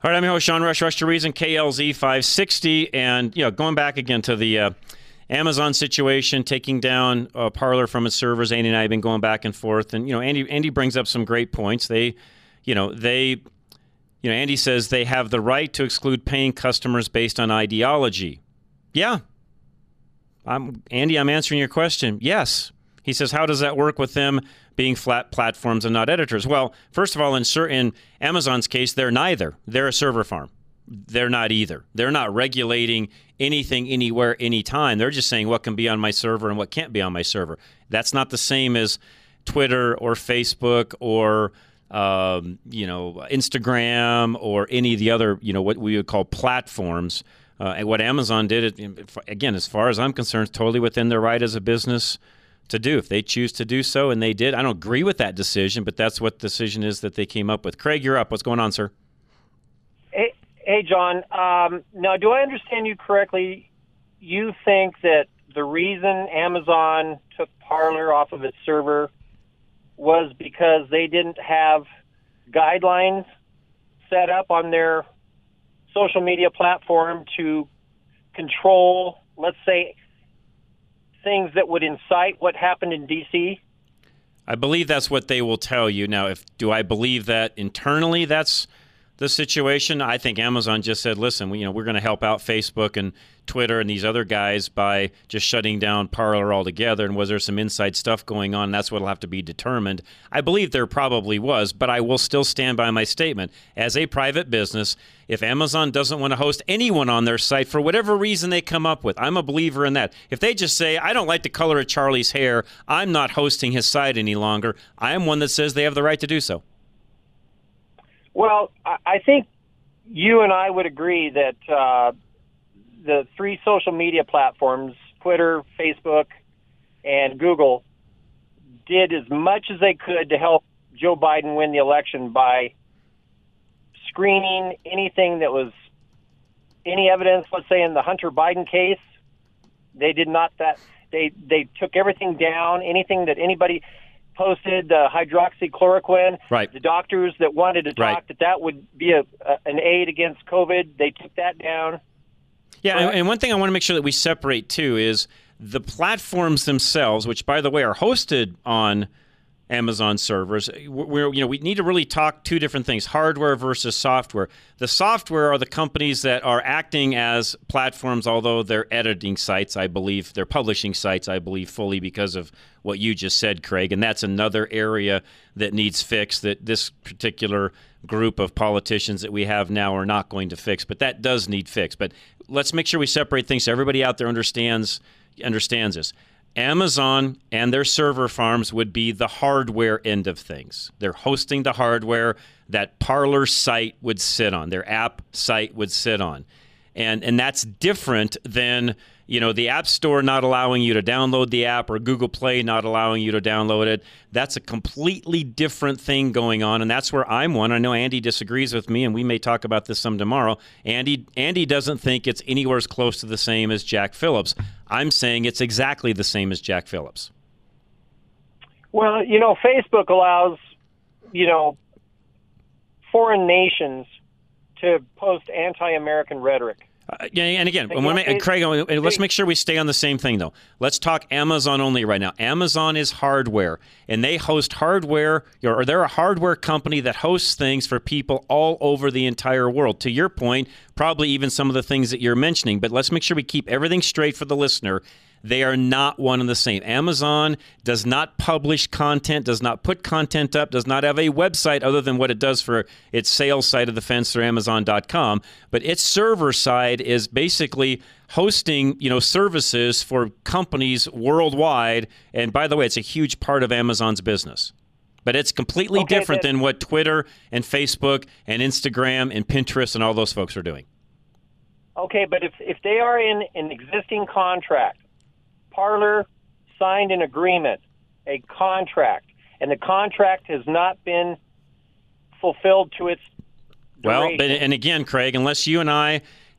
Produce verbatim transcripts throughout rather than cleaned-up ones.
All right, I'm your host, Sean Rush, Rush to Reason, K L Z five sixty. And, you know, going back again to the uh, Amazon situation, taking down uh, Parler from its servers. Andy and I have been going back and forth. And, you know, Andy Andy brings up some great points. They, you know, they, you know, Andy says they have the right to exclude paying customers based on ideology. Yeah. I'm Andy, I'm answering your question. Yes. He says, how does that work with them being flat platforms and not editors? Well, first of all, in certain Amazon's case, they're neither. They're a server farm. They're not either. They're not regulating anything, anywhere, anytime. They're just saying what can be on my server and what can't be on my server. That's not the same as Twitter or Facebook or um, you know, Instagram or any of the other, you know, what we would call platforms. Uh, and what Amazon did, it, again, as far as I'm concerned, totally within their right as a business to do. If they choose to do so, and they did, I don't agree with that decision, but that's what the decision is that they came up with. Craig, you're up. What's going on, sir? Hey, hey John. Um, now, do I understand you correctly? You think that the reason Amazon took Parler off of its server was because they didn't have guidelines set up on their social media platform to control, let's say, things that would incite what happened in D C? I believe that's what they will tell you. Now, if do I believe that internally that's the situation? I think Amazon just said, listen, we, you know, we're going to help out Facebook and Twitter and these other guys by just shutting down Parler altogether. And was there some inside stuff going on? That's what will have to be determined. I believe there probably was, but I will still stand by my statement. As a private business, if Amazon doesn't want to host anyone on their site for whatever reason they come up with, I'm a believer in that. If they just say, I don't like the color of Charlie's hair, I'm not hosting his site any longer, I am one that says they have the right to do so. Well, I think you and I would agree that uh, the three social media platforms, Twitter, Facebook, and Google, did as much as they could to help Joe Biden win the election by screening anything that was any evidence, let's say in the Hunter Biden case. They did not that they they took everything down, anything that anybody posted, uh, hydroxychloroquine. Right. The doctors that wanted to talk right. that that would be a, a an aid against COVID, they took that down. Yeah, and, and one thing I want to make sure that we separate too is the platforms themselves, which by the way are hosted on Amazon servers. We're, you know, we need to really talk two different things: hardware versus software. The software are the companies that are acting as platforms, although they're editing sites, I believe. They're publishing sites, I believe, fully because of what you just said, Craig. And that's another area that needs fixed that this particular group of politicians that we have now are not going to fix. But that does need fixed. But let's make sure we separate things so everybody out there understands understands this. Amazon and their server farms would be the hardware end of things. They're hosting the hardware that Parler site would sit on, their app site would sit on. And and that's different than, you know, the App Store not allowing you to download the app or Google Play not allowing you to download it. That's a completely different thing going on, and that's where I'm one. I know Andy disagrees with me, and we may talk about this some tomorrow. Andy Andy doesn't think it's anywhere as close to the same as Jack Phillips. I'm saying it's exactly the same as Jack Phillips. Well, you know, Facebook allows, you know, foreign nations to post anti-American rhetoric. Uh, yeah, and again, But, I wanna yeah, make, it- Craig, it- let's make sure we stay on the same thing, though. Let's talk Amazon only right now. Amazon is hardware, and they host hardware, or they're a hardware company that hosts things for people all over the entire world. To your point, probably even some of the things that you're mentioning, but let's make sure we keep everything straight for the listener. They are not one and the same. Amazon does not publish content, does not put content up, does not have a website other than what it does for its sales side of the fence through Amazon dot com. But its server side is basically hosting, you know, services for companies worldwide. And by the way, it's a huge part of Amazon's business. But it's completely Okay, different then- than what Twitter and Facebook and Instagram and Pinterest and all those folks are doing. Okay, but if if they are in an existing contract, Parler signed an agreement, a contract, and the contract has not been fulfilled to its Well, duration. but, and again, Craig, unless you and I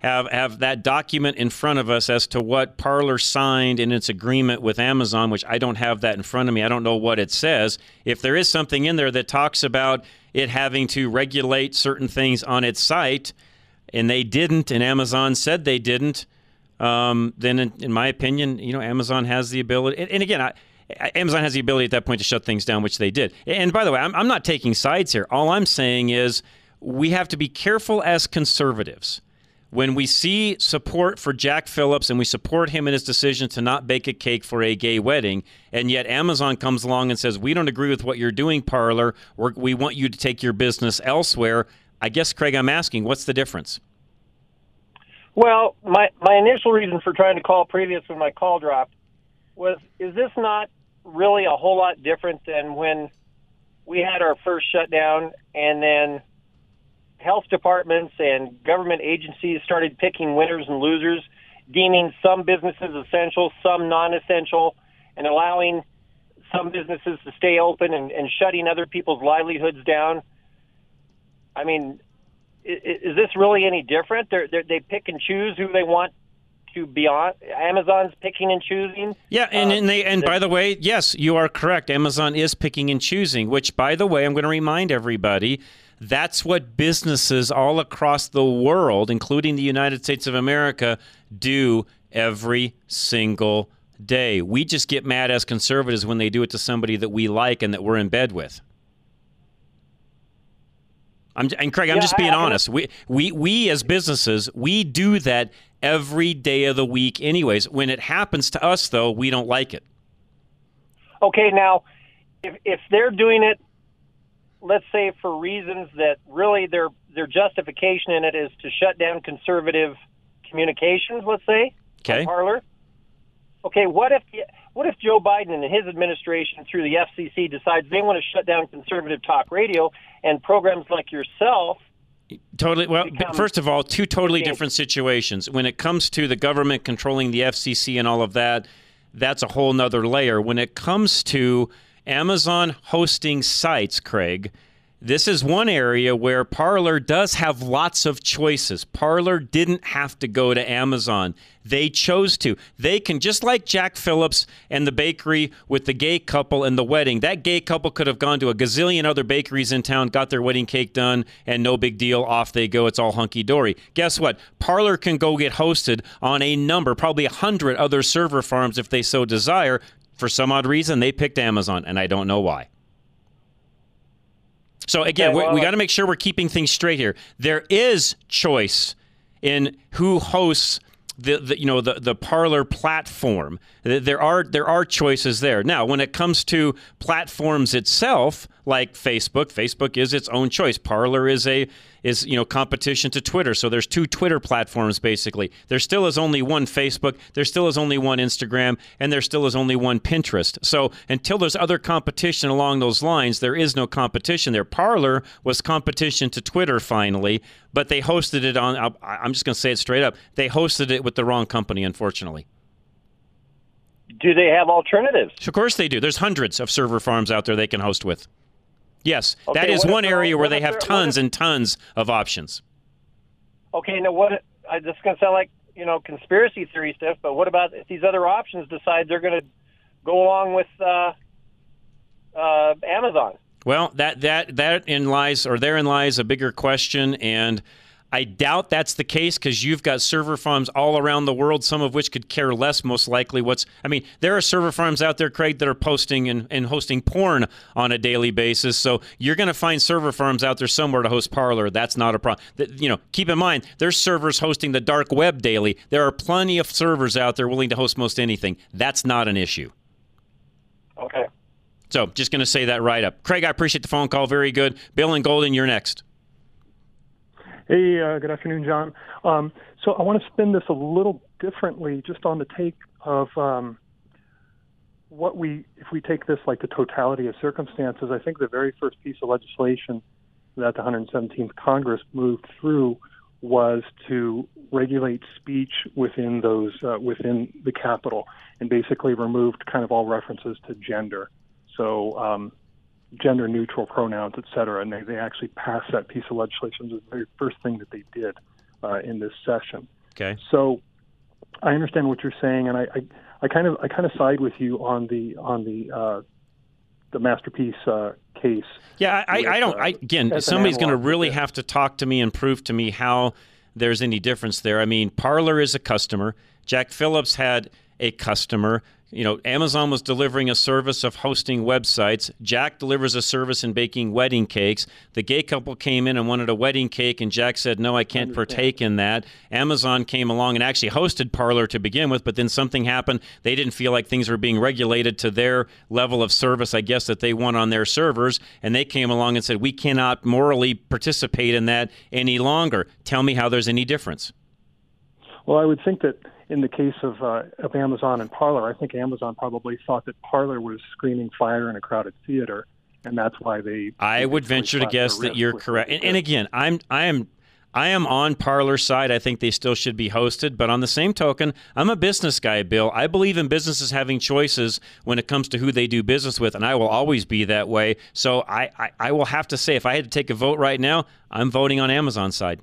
have have that document in front of us as to what Parler signed in its agreement with Amazon, which I don't have that in front of me. I don't know what it says. If there is something in there that talks about it having to regulate certain things on its site, and they didn't, and Amazon said they didn't, um, then in, in my opinion, you know, Amazon has the ability. And, and again, I, Amazon has the ability at that point to shut things down, which they did. And by the way, I'm, I'm not taking sides here. All I'm saying is we have to be careful as conservatives. When we see support for Jack Phillips and we support him in his decision to not bake a cake for a gay wedding, and yet Amazon comes along and says, we don't agree with what you're doing, Parler. We're, we want you to take your business elsewhere. I guess, Craig, I'm asking, what's the difference? Well, my, my initial reason for trying to call previous when my call dropped was, is this not really a whole lot different than when we had our first shutdown and then health departments and government agencies started picking winners and losers, deeming some businesses essential, some non-essential, and allowing some businesses to stay open and, and shutting other people's livelihoods down? I mean, is, is this really any different? They're, they're, they pick and choose who they want to be on. Amazon's picking and choosing. Yeah, and, uh, and they and by the way, yes, you are correct. Amazon is picking and choosing, which, by the way, I'm going to remind everybody, that's what businesses all across the world, including the United States of America, do every single day. We just get mad as conservatives when they do it to somebody that we like and that we're in bed with. I'm, and Craig, I'm yeah, just being I, I, honest. We, we, we as businesses, we do that every day of the week anyways. When it happens to us, though, we don't like it. Okay, now, if if they're doing it, let's say for reasons that really their their justification in it is to shut down conservative communications, let's say, okay. on Parler. Okay, what if what if Joe Biden and his administration through the F C C decides they want to shut down conservative talk radio and programs like yourself? Totally. Well, first of all, two totally different situations. When it comes to the government controlling the F C C and all of that, that's a whole nother layer. When it comes to Amazon hosting sites, Craig, this is one area where Parler does have lots of choices. Parler didn't have to go to Amazon. They chose to. They can, just like Jack Phillips and the bakery with the gay couple and the wedding, that gay couple could have gone to a gazillion other bakeries in town, got their wedding cake done, and no big deal, off they go. It's all hunky-dory. Guess what? Parler can go get hosted on a number, probably a hundred other server farms if they so desire. For some odd reason, they picked Amazon, and I don't know why. So again, okay, well, we, we got to make sure we're keeping things straight here. There is choice in who hosts the, the you know the the Parler platform. There are there are choices there. Now, when it comes to platforms itself, like Facebook, Facebook is its own choice. Parler is a is you know competition to Twitter. So there's two Twitter platforms basically. There still is only one Facebook. There still is only one Instagram, and there still is only one Pinterest. So until there's other competition along those lines, there is no competition there. Parler was competition to Twitter finally, but they hosted it on. I'm just going to say it straight up. They hosted it with the wrong company, unfortunately. Do they have alternatives? Of course they do. There's hundreds of server farms out there they can host with. Yes, okay, that is one area where they have tons if, and tons of options. Okay, now what? I, this is going to sound like you know conspiracy theory stuff, but what about if these other options decide they're going to go along with uh, uh, Amazon? Well, that that that in lies, or therein lies, a bigger question, and I doubt that's the case because you've got server farms all around the world, some of which could care less, most likely. What's I mean, there are server farms out there, Craig, that are posting and, and hosting porn on a daily basis. So you're going to find server farms out there somewhere to host Parler. That's not a problem. You know, keep in mind, there's servers hosting the dark web daily. There are plenty of servers out there willing to host most anything. That's not an issue. Okay. So just going to say that right up. Craig, I appreciate the phone call. Very good. Bill and Golden, you're next. Hey, uh, good afternoon, John. Um, so I want to spin this a little differently, just on the take of um, what we, if we take this like the totality of circumstances. I think the very first piece of legislation that the one hundred seventeenth Congress moved through was to regulate speech within those uh, within the Capitol, and basically removed kind of all references to gender. So. Um, gender-neutral pronouns, et cetera, and they, they actually passed that piece of legislation. It was the very first thing that they did uh, in this session. Okay. So I understand what you're saying, and I, I, I kind of I kind of side with you on the on the uh, the Masterpiece uh, case. Yeah, I, with, I don't. I, again, uh, somebody's going to really have to talk to me and prove to me how there's any difference there. I mean, Parler is a customer. Jack Phillips had a customer. You know, Amazon was delivering a service of hosting websites. Jack delivers a service in baking wedding cakes. The gay couple came in and wanted a wedding cake, and Jack said, no, I can't I partake in that. Amazon came along and actually hosted Parler to begin with, but then something happened. They didn't feel like things were being regulated to their level of service, I guess, that they want on their servers, and they came along and said, we cannot morally participate in that any longer. Tell me how there's any difference. Well, I would think that in the case of uh, of Amazon and Parler, I think Amazon probably thought that Parler was screaming fire in a crowded theater, and that's why they. I would venture to guess that you're correct. And, and again, I'm I am I am on Parler's side. I think they still should be hosted, but on the same token, I'm a business guy, Bill. I believe in businesses having choices when it comes to who they do business with, and I will always be that way. So I I, I will have to say, if I had to take a vote right now, I'm voting on Amazon's side.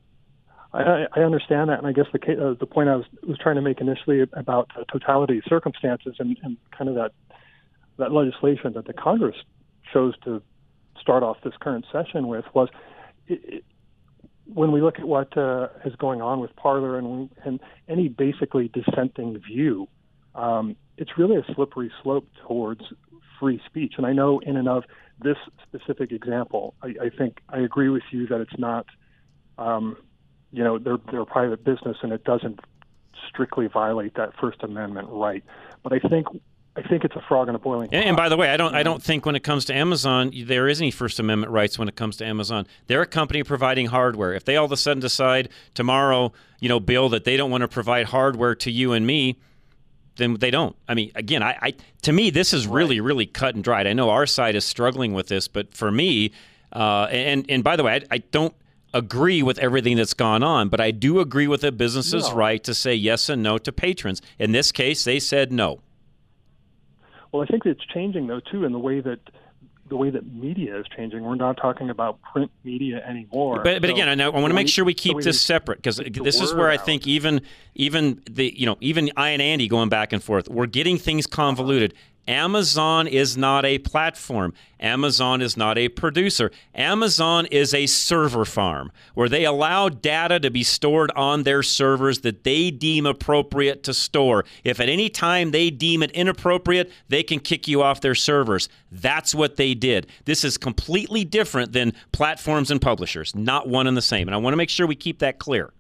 I, I understand that, and I guess the uh, the point I was was trying to make initially about uh, totality of circumstances and, and kind of that that legislation that the Congress chose to start off this current session with was it, it, when we look at what uh, is going on with Parler and and any basically dissenting view, um, it's really a slippery slope towards free speech. And I know in and of this specific example, I, I think I agree with you that it's not. Um, You know, they're, they're a private business, and it doesn't strictly violate that First Amendment right. But I think I think it's a frog in a boiling pot. And, and by the way, I don't I don't think when it comes to Amazon there is any First Amendment rights when it comes to Amazon. They're a company providing hardware. If they all of a sudden decide tomorrow, you know, Bill, that they don't want to provide hardware to you and me, then they don't. I mean, again, I, I to me this is really really cut and dried. I know our side is struggling with this, but for me, uh, and and by the way, I, I don't. agree with everything that's gone on, but I do agree with a business's no. right to say yes and no to patrons. In this case, they said no. Well, I think it's changing though too in the way that the way that media is changing. We're not talking about print media anymore. But, but so, again, I, know, I want to make sure we keep so we this separate, because this is where I think even even the you know even I and Andy going back and forth, we're getting things convoluted. Amazon is not a platform. Amazon is not a producer. Amazon is a server farm where they allow data to be stored on their servers that they deem appropriate to store. If at any time they deem it inappropriate, they can kick you off their servers. That's what they did. This is completely different than platforms and publishers, not one and the same. And I want to make sure we keep that clear.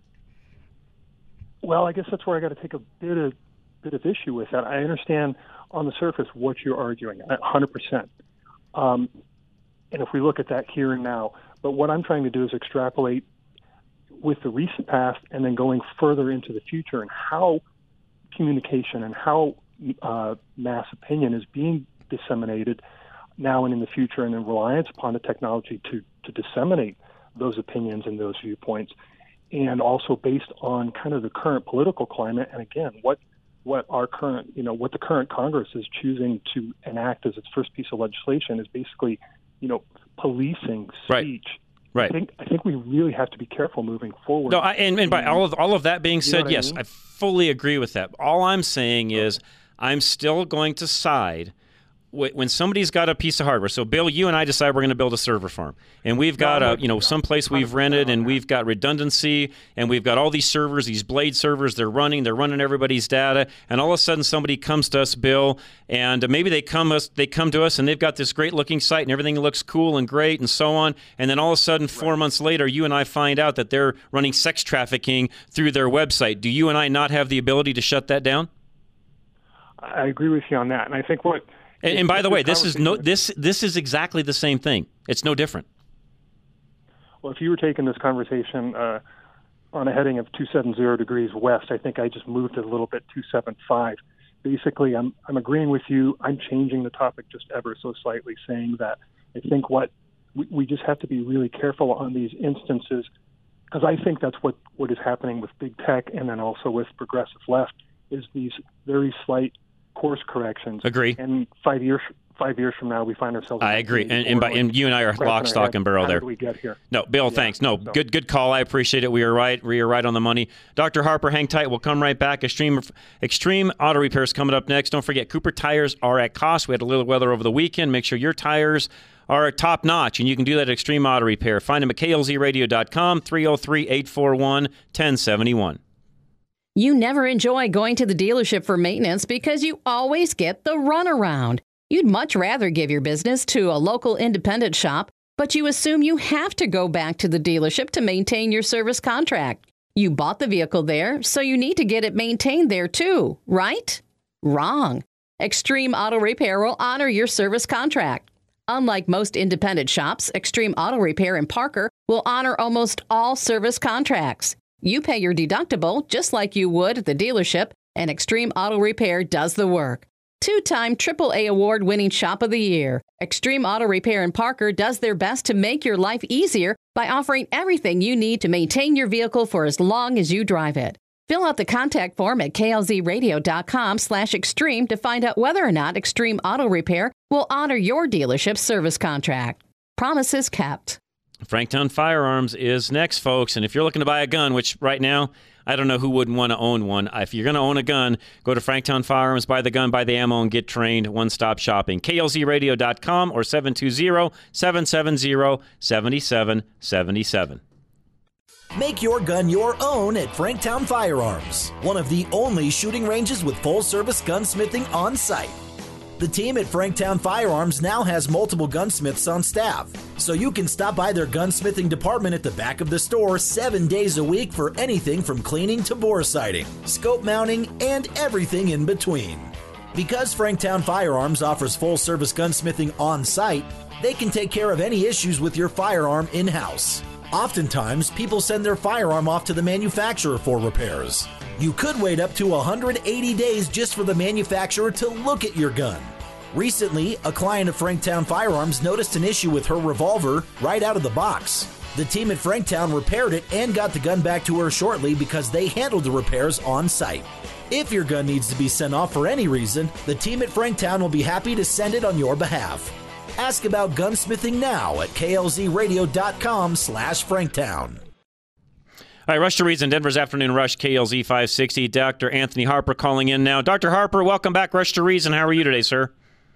Well, I guess that's where I got to take a bit of bit of issue with that. I understand on the surface what you're arguing, one hundred percent. Um, and if we look at that here and now, but what I'm trying to do is extrapolate with the recent past and then going further into the future and how communication and how uh, mass opinion is being disseminated now and in the future, and in reliance upon the technology to, to disseminate those opinions and those viewpoints, and also based on kind of the current political climate. And again, what what our current, you know, what the current Congress is choosing to enact as its first piece of legislation is basically, you know, policing speech. Right. I think I think we really have to be careful moving forward. No, I, and, and by all of all of that being said, you know yes, I, mean? I fully agree with that. All I'm saying okay. is I'm still going to side when somebody's got a piece of hardware. So, Bill, you and I decide we're going to build a server farm, and we've got no, a you know someplace we've rented, and we've got redundancy, and we've got all these servers, these blade servers. They're running, they're running everybody's data, and all of a sudden somebody comes to us, Bill, and maybe they come us they come to us, and they've got this great looking site, and everything looks cool and great, and so on. And then all of a sudden, four right. months later, you and I find out that they're running sex trafficking through their website. Do you and I not have the ability to shut that down? I agree with you on that, and I think what. And, and by the way, this is no this this is exactly the same thing. It's no different. Well, if you were taking this conversation uh, on a heading of two seventy degrees west, I think I just moved it a little bit, two seventy-five. Basically, I'm I'm agreeing with you. I'm changing the topic just ever so slightly, saying that I think what we, we just have to be really careful on these instances, because I think that's what, what is happening with big tech and then also with progressive left, is these very slight course corrections. Agree. And five years five years from now we find ourselves. I agree, and and, by, and you and I are lock, stock, and barrel How there. did we get here? No, Bill, yeah, thanks. No, so. good good call. I appreciate it. We are right. We are right on the money. Doctor Harper, hang tight. We'll come right back. Extreme Extreme Auto Repairs coming up next. Don't forget, Cooper tires are at cost. We had a little weather over the weekend. Make sure your tires are top notch, and you can do that at Extreme Auto Repair. Find them at K L Z radio dot com, three oh three, eight four one, one oh seven one. You never enjoy going to the dealership for maintenance because you always get the runaround. You'd much rather give your business to a local independent shop, but you assume you have to go back to the dealership to maintain your service contract. You bought the vehicle there, so you need to get it maintained there too, right? Wrong. Extreme Auto Repair will honor your service contract. Unlike most independent shops, Extreme Auto Repair in Parker will honor almost all service contracts. You pay your deductible just like you would at the dealership, and Extreme Auto Repair does the work. Two-time triple A award-winning Shop of the Year, Extreme Auto Repair in Parker does their best to make your life easier by offering everything you need to maintain your vehicle for as long as you drive it. Fill out the contact form at K L Z radio dot com slash extreme to find out whether or not Extreme Auto Repair will honor your dealership's service contract. Promises kept. Franktown Firearms is next, folks. And if you're looking to buy a gun, which right now, I don't know who wouldn't want to own one. If you're going to own a gun, go to Franktown Firearms, buy the gun, buy the ammo, and get trained. One-stop shopping. K L Z radio dot com or seven two zero, seven seven zero, seven seven seven seven. Make your gun your own at Franktown Firearms, one of the only shooting ranges with full-service gunsmithing on site. The team at Franktown Firearms now has multiple gunsmiths on staff, so you can stop by their gunsmithing department at the back of the store seven days a week for anything from cleaning to bore sighting, scope mounting, and everything in between. Because Franktown Firearms offers full-service gunsmithing on site, they can take care of any issues with your firearm in-house. Oftentimes, people send their firearm off to the manufacturer for repairs. You could wait up to one hundred eighty days just for the manufacturer to look at your gun. Recently, a client of Franktown Firearms noticed an issue with her revolver right out of the box. The team at Franktown repaired it and got the gun back to her shortly because they handled the repairs on site. If your gun needs to be sent off for any reason, the team at Franktown will be happy to send it on your behalf. Ask about gunsmithing now at K L Z radio dot com slash Franktown. All right, Rush to Reason, Denver's Afternoon Rush, K L Z five sixty. Doctor Anthony Harper calling in now. Doctor Harper, welcome back, Rush to Reason. How are you today, sir?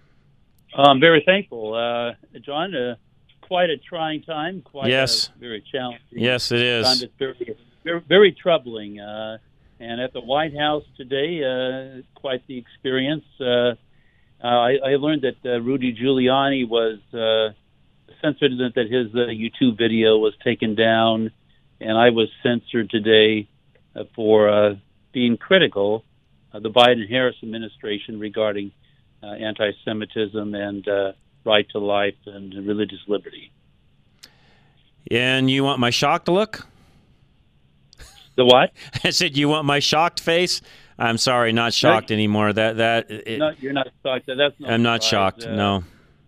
I'm very thankful. Uh, John, uh, quite a trying time. Quite yes. A very challenging Yes, it is. time. It's very, very, very troubling. Uh, and at the White House today, uh, quite the experience. Uh, uh, I, I learned that uh, Rudy Giuliani was uh, censored, that his uh, YouTube video was taken down, and I was censored today uh, for uh, being critical of the Biden-Harris administration regarding uh, anti-Semitism and uh, right to life and religious liberty. And you want my shocked look? The what? I said, you want my shocked face? I'm sorry, not shocked no, anymore. That that it, no, you're not shocked. That's no I'm not surprise. shocked. Uh, no.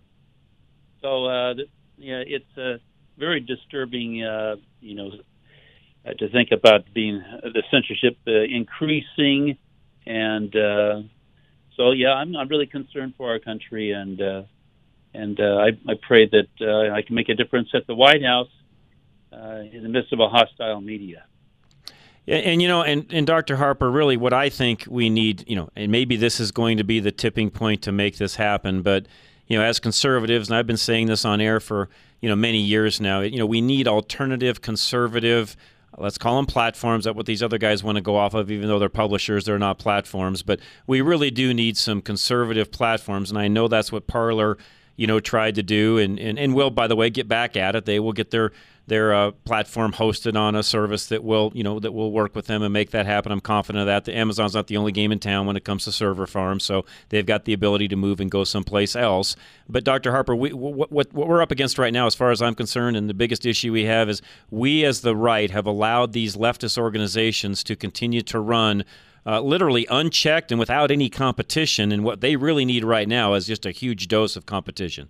So uh, yeah, it's uh, very disturbing. Uh, you know, uh, to think about being uh, the censorship uh, increasing, and uh, so yeah, I'm I'm really concerned for our country, and uh, and uh, I I pray that uh, I can make a difference at the White House uh, in the midst of a hostile media. Yeah, and, you know, and, and Doctor Harper, really what I think we need, you know, and maybe this is going to be the tipping point to make this happen, but, you know, as conservatives, and I've been saying this on air for, you know, many years now, you know, we need alternative, conservative, let's call them platforms. That's what these other guys want to go off of, even though they're publishers, they're not platforms. But we really do need some conservative platforms, and I know that's what Parler, you know, tried to do, and, and, and will, by the way, get back at it. They will get their their uh, platform hosted on a service that will, you know, that will work with them and make that happen. I'm confident of that. The Amazon's not the only game in town when it comes to server farms, so they've got the ability to move and go someplace else. But Doctor Harper, we, what, what, what we're up against right now, as far as I'm concerned, and the biggest issue we have is we as the right have allowed these leftist organizations to continue to run Uh, literally unchecked and without any competition, and what they really need right now is just a huge dose of competition.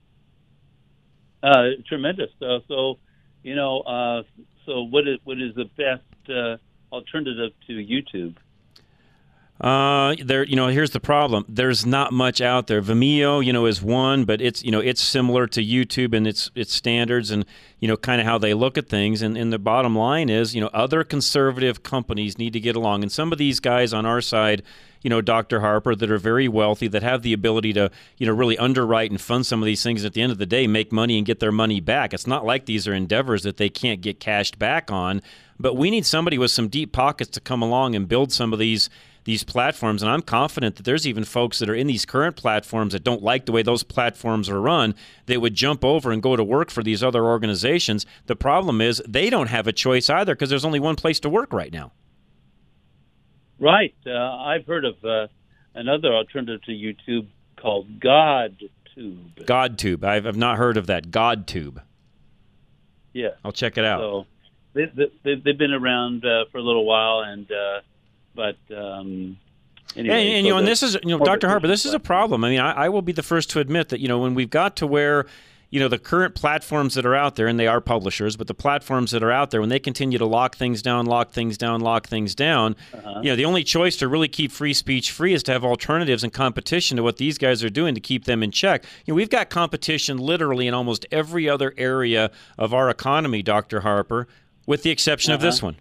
Uh, tremendous. Uh, so, you know, uh, so what is what is the best uh, alternative to YouTube? Uh, there, you know, here's the problem. There's not much out there. Vimeo, you know, is one, but it's, you know, it's similar to YouTube and its its standards and, you know, kind of how they look at things. And, and the bottom line is, you know, other conservative companies need to get along. And some of these guys on our side, you know, Doctor Harper, that are very wealthy, that have the ability to, you know, really underwrite and fund some of these things. At the end of the day, make money and get their money back. It's not like these are endeavors that they can't get cashed back on. But we need somebody with some deep pockets to come along and build some of these these platforms. And I'm confident that there's even folks that are in these current platforms that don't like the way those platforms are run. They would jump over and go to work for these other organizations. The problem is they don't have a choice either because there's only one place to work right now. Right. Uh, I've heard of uh, another alternative to YouTube called GodTube. GodTube. I've, I've not heard of that. GodTube. Yeah. I'll check it out. So they, they, they've been around uh, for a little while, and uh, but um, anyway. And, and so you know, and the, this is, you know, Doctor Harper, this is a problem. I mean, I, I will be the first to admit that, you know, when we've got to where, you know, the current platforms that are out there, and they are publishers, but the platforms that are out there, when they continue to lock things down, lock things down, lock things down, uh-huh. you know, the only choice to really keep free speech free is to have alternatives and competition to what these guys are doing to keep them in check. You know, we've got competition literally in almost every other area of our economy, Doctor Harper, with the exception uh-huh. of this one.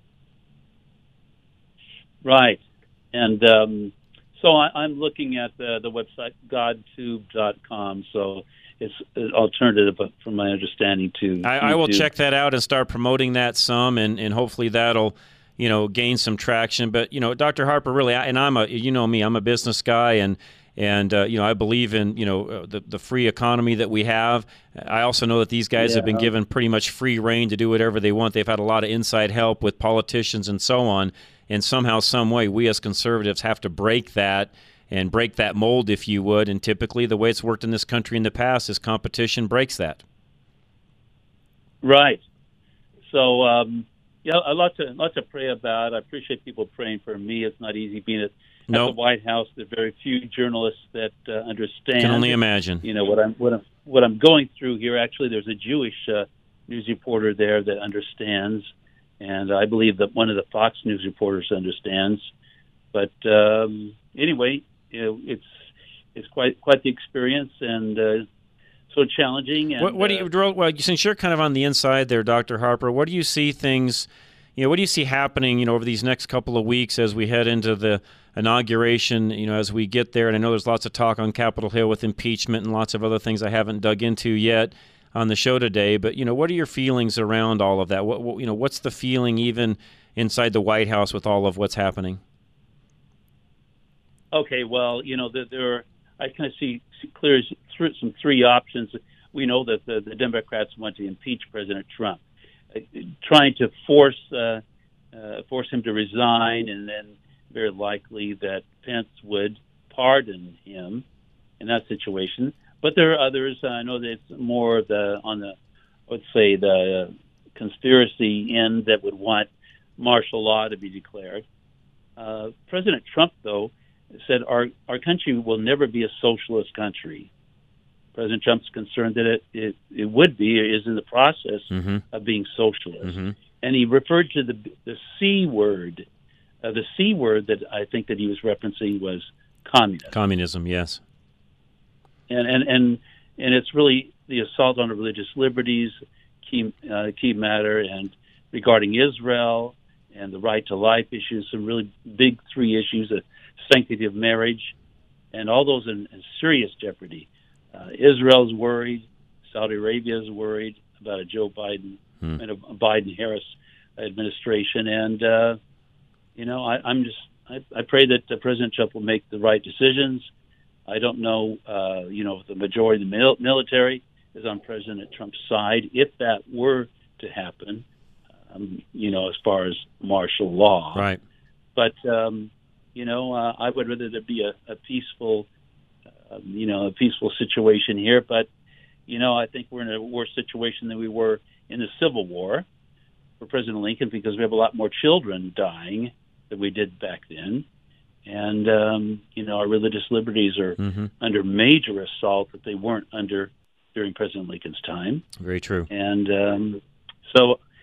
Right. And um, so I, I'm looking at the, the website god tube dot com, so it's an alternative, from my understanding, to I, I will check that out and start promoting that some, and, and hopefully that'll, you know, gain some traction. But, you know, Doctor Harper, really, I, and I'm a, you know me, I'm a business guy, and and uh, you know, I believe in, you know, uh, the the free economy that we have. I also know that these guys yeah. have been given pretty much free reign to do whatever they want. They've had a lot of inside help with politicians and so on. And somehow, some way, we as conservatives have to break that and break that mold, if you would. And typically, the way it's worked in this country in the past is competition breaks that. Right. So, um, yeah, a lot to lot to pray about. I appreciate people praying for me. It's not easy being at, nope. at the White House. There are very few journalists that uh, understand. Can only imagine. You know what I'm what I'm what I'm going through here. Actually, there's a Jewish uh, news reporter there that understands. And I believe that one of the Fox News reporters understands. But um, anyway, you know, it's it's quite quite the experience, and uh, so challenging. And, what, what do you, uh, well, since you're kind of on the inside there, Doctor Harper, what do you see things, you know, what do you see happening, you know, over these next couple of weeks as we head into the inauguration, you know, as we get there? And I know there's lots of talk on Capitol Hill with impeachment and lots of other things I haven't dug into yet on the show today, but, you know, what are your feelings around all of that? What, what you know, what's the feeling even inside the White House with all of what's happening? Okay, well, you know, there, there are, I kind of see, see clear through some three options. We know that the, the Democrats want to impeach President Trump, uh, trying to force uh, uh, force him to resign, and then very likely that Pence would pardon him in that situation. But there are others. Uh, I know that it's more the on the, let's say, the conspiracy end that would want martial law to be declared. Uh, President Trump, though, said our our country will never be a socialist country. President Trump's concerned that it it, it would be, or is in the process mm-hmm. of being socialist. Mm-hmm. And he referred to the the C word. Uh, the C word that I think that he was referencing was communism. Communism, yes. And, and and and it's really the assault on religious liberties, key uh, key matter, and regarding Israel and the right to life issues, some really big three issues: the sanctity of marriage, and all those in, in serious jeopardy. Uh, Israel's worried, Saudi Arabia is worried about a Joe Biden hmm. and a Biden-Harris administration, and uh, you know, I, I'm just I, I pray that uh, President Trump will make the right decisions. I don't know, uh, you know, if the majority of the mil- military is on President Trump's side. If that were to happen, um, you know, as far as martial law. Right. But, um, you know, uh, I would rather there be a, a peaceful, uh, you know, a peaceful situation here. But, you know, I think we're in a worse situation than we were in the Civil War for President Lincoln, because we have a lot more children dying than we did back then. And, um, you know, our religious liberties are mm-hmm. under major assault that they weren't under during President Lincoln's time. Very true. And um, so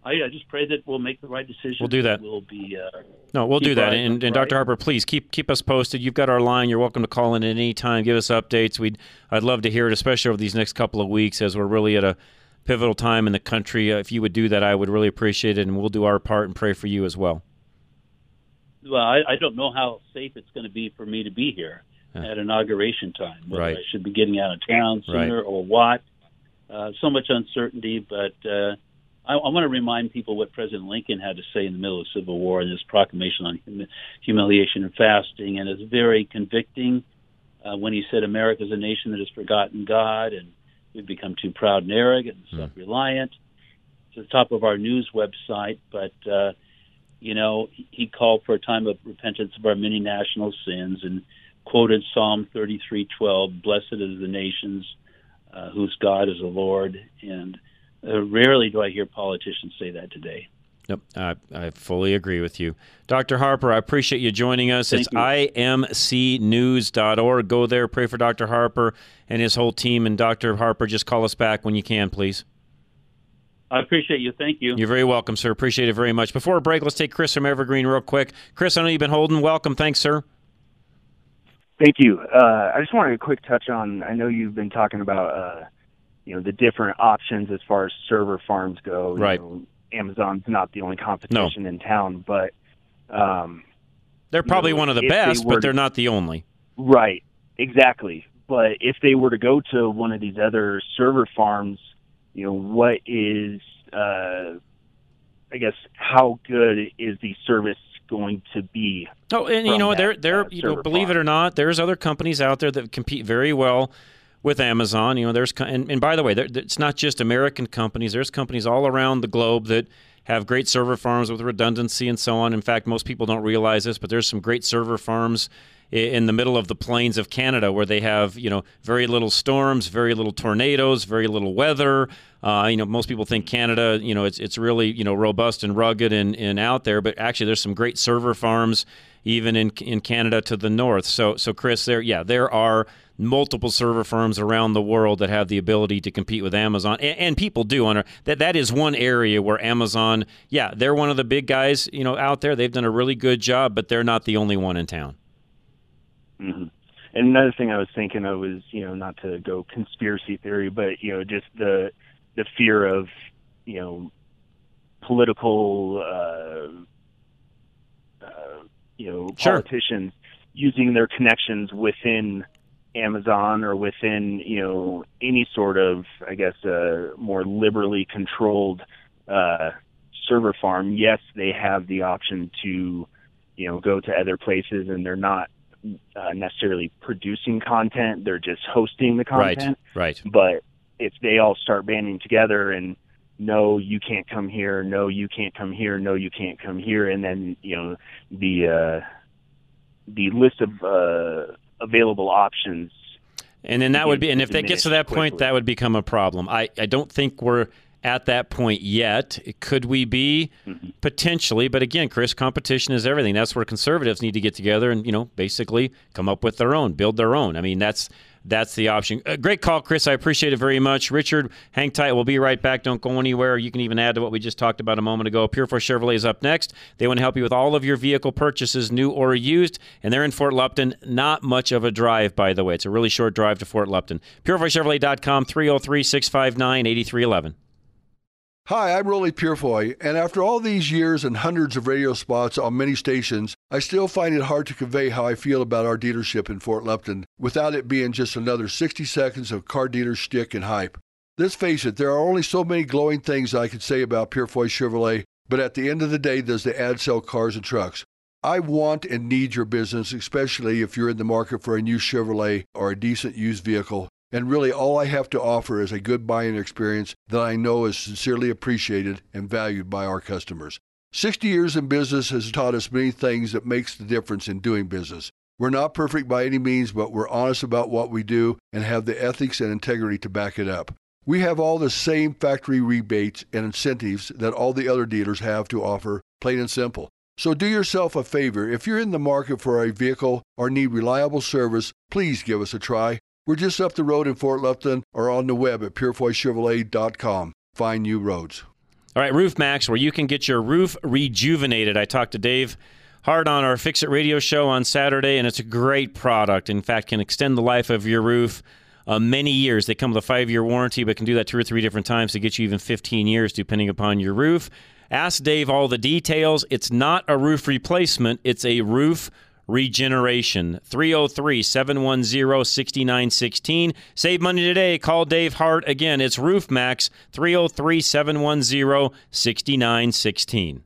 I, I just pray that we'll make the right decision. We'll do that. We'll be. Uh, no, we'll do that. Right and, and Doctor Harper, please keep keep us posted. You've got our line. You're welcome to call in at any time. Give us updates. We'd I'd love to hear it, especially over these next couple of weeks, as we're really at a pivotal time in the country. Uh, if you would do that, I would really appreciate it, and we'll do our part and pray for you as well. Well, I, I don't know how safe it's going to be for me to be here yeah. at inauguration time. Whether right. I should be getting out of town sooner right. or what. Uh, so much uncertainty, but uh, I, I want to remind people what President Lincoln had to say in the middle of the Civil War in his proclamation on hum- humiliation and fasting, and it's very convicting uh, when he said, "America is a nation that has forgotten God, and we've become too proud and arrogant and mm. self-reliant." It's at the top of our news website, but, uh, you know, he called for a time of repentance of our many national sins and quoted Psalm thirty-three twelve, "Blessed is the nations Uh, whose God is the Lord," and uh, rarely do I hear politicians say that today. Yep, I, I fully agree with you. Doctor Harper, I appreciate you joining us. Thank it's you. I M C news dot org. Go there, pray for Doctor Harper and his whole team. And Doctor Harper, just call us back when you can, please. I appreciate you. Thank you. You're very welcome, sir. Appreciate it very much. Before a break, let's take Chris from Evergreen real quick. Chris, I know you've been holding. Welcome. Thanks, sir. Thank you. Uh, I just wanted a quick touch on, I know you've been talking about, uh, you know, the different options as far as server farms go. Right. You know, Amazon's not the only competition no. in town, but... Um, they're probably you know, one of the best, they but to, they're not the only. Right. Exactly. But if they were to go to one of these other server farms, you know, what is, uh, I guess, how good is the service going to be? Oh, and you know, that, there, there, uh, you know, believe farm. it or not, there's other companies out there that compete very well with Amazon. You know, there's, and, and by the way, there, it's not just American companies. There's companies all around the globe that have great server farms with redundancy and so on. In fact, most people don't realize this, but there's some great server farms in the middle of the plains of Canada where they have, you know, very little storms, very little tornadoes, very little weather. Uh, you know, most people think Canada, you know, it's it's really, you know, robust and rugged and, and out there, but actually there's some great server farms even in in Canada to the north. So, so Chris, there, yeah, there are multiple server firms around the world that have the ability to compete with Amazon, and, and people do. On that, that is one area where Amazon, yeah, they're one of the big guys, you know, out there. They've done a really good job, but they're not the only one in town. Mm-hmm. And another thing I was thinking of was, you know, not to go conspiracy theory, but, you know, just the the fear of, you know, political, uh, uh, you know, sure. politicians using their connections within Amazon or within, you know, any sort of, I guess, uh, more liberally controlled uh, server farm. Yes, they have the option to, you know, go to other places, and they're not uh, necessarily producing content. They're just hosting the content. Right, right. But if they all start banding together and, no, you can't come here, no, you can't come here, no, you can't come here, and then, you know, the uh, the list of uh, available options. And then that would be, and if that gets to that quickly. point, that would become a problem. I, I don't think we're at that point yet. Could we be? Mm-hmm. Potentially, but again, Chris, competition is everything. That's where conservatives need to get together and, you know, basically come up with their own, build their own. I mean, that's that's the option. Uh, great call, Chris. I appreciate it very much. Richard, hang tight. We'll be right back. Don't go anywhere. You can even add to what we just talked about a moment ago. Pure Force Chevrolet is up next. They want to help you with all of your vehicle purchases, new or used, and they're in Fort Lupton. Not much of a drive, by the way. It's a really short drive to Fort Lupton. pure force chevrolet dot com, three oh three, six five nine, eight three one one. Hi, I'm Rolly Purefoy, and after all these years and hundreds of radio spots on many stations, I still find it hard to convey how I feel about our dealership in Fort Lupton without it being just another sixty seconds of car dealer shtick and hype. Let's face it, there are only so many glowing things I could say about Purefoy Chevrolet, but at the end of the day, does the ad sell cars and trucks? I want and need your business, especially if you're in the market for a new Chevrolet or a decent used vehicle. And really, all I have to offer is a good buying experience that I know is sincerely appreciated and valued by our customers. sixty years in business has taught us many things that makes the difference in doing business. We're not perfect by any means, but we're honest about what we do and have the ethics and integrity to back it up. We have all the same factory rebates and incentives that all the other dealers have to offer, plain and simple. So do yourself a favor. If you're in the market for a vehicle or need reliable service, please give us a try. We're just up the road in Fort Lupton or on the web at pure foy chevrolet dot com. Find new roads. All right, Roof Max, where you can get your roof rejuvenated. I talked to Dave Hart on our Fix It Radio show on Saturday, and it's a great product. In fact, can extend the life of your roof uh, many years. They come with a five-year warranty, but can do that two or three different times to get you even fifteen years, depending upon your roof. Ask Dave all the details. It's not a roof replacement. It's a roof regeneration. three oh three, seven one zero, six nine one six. Save money today. Call Dave Hart. Again, it's Roof Max, three oh three, seven one zero, six nine one six.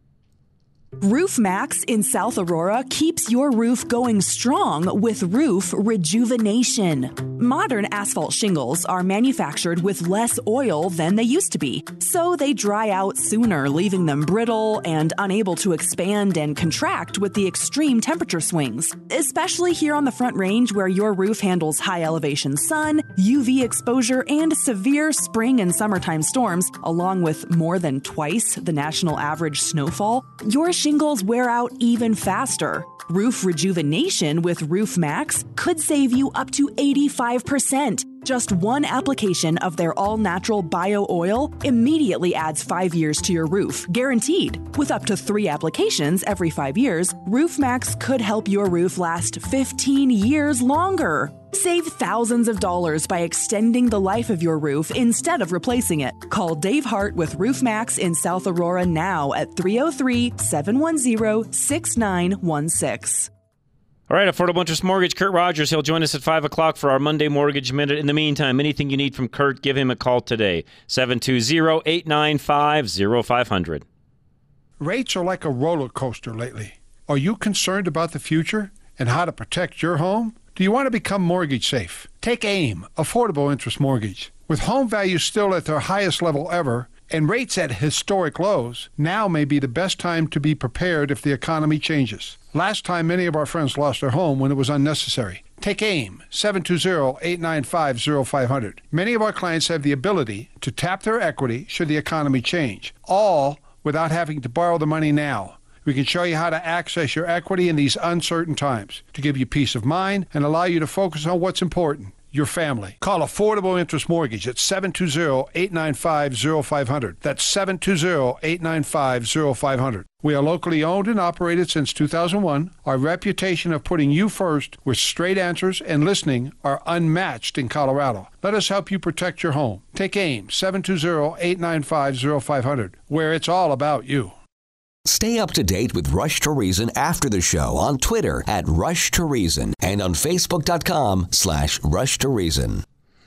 Roof Max in South Aurora keeps your roof going strong with roof rejuvenation. Modern asphalt shingles are manufactured with less oil than they used to be, so they dry out sooner, leaving them brittle and unable to expand and contract with the extreme temperature swings. Especially here on the Front Range, where your roof handles high elevation sun, U V exposure, and severe spring and summertime storms, along with more than twice the national average snowfall, your shingles wear out even faster. Roof rejuvenation with Roof Max could save you up to eighty-five percent. Just one application of their all-natural bio oil immediately adds five years to your roof, guaranteed. With up to three applications every five years, Roof Max could help your roof last fifteen years longer. Save thousands of dollars by extending the life of your roof instead of replacing it. Call Dave Hart with Roof Max in South Aurora now at three oh three, seven one zero, six nine one six. All right, Affordable Interest Mortgage, Kurt Rogers. He'll join us at five o'clock for our Monday Mortgage Minute. In the meantime, anything you need from Kurt, give him a call today. seven two zero, eight nine five, zero five zero zero. Rates are like a roller coaster lately. Are you concerned about the future and how to protect your home? Do you want to become mortgage safe? Take AIM, Affordable Interest Mortgage. With home values still at their highest level ever and rates at historic lows, now may be the best time to be prepared if the economy changes. Last time, many of our friends lost their home when it was unnecessary. Take AIM, seven two zero, eight nine five, zero five zero zero. Many of our clients have the ability to tap their equity should the economy change, all without having to borrow the money now. We can show you how to access your equity in these uncertain times to give you peace of mind and allow you to focus on what's important, your family. Call Affordable Interest Mortgage at seven two zero, eight nine five, zero five zero zero. That's seven two zero, eight nine five, zero five zero zero. We are locally owned and operated since two thousand one. Our reputation of putting you first with straight answers and listening are unmatched in Colorado. Let us help you protect your home. Take AIM, seven two zero, eight nine five, zero five zero zero, where it's all about you. Stay up to date with Rush to Reason after the show on Twitter at Rush to Reason and on Facebook.com slash Rush to Reason.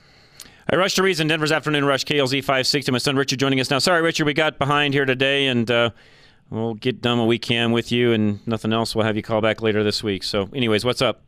I Rush to Reason, Denver's Afternoon Rush, K L Z five sixty. My son Richard joining us now. Sorry, Richard, we got behind here today, and uh, we'll get done what we can with you, and nothing else. We'll have you call back later this week. So anyways, what's up?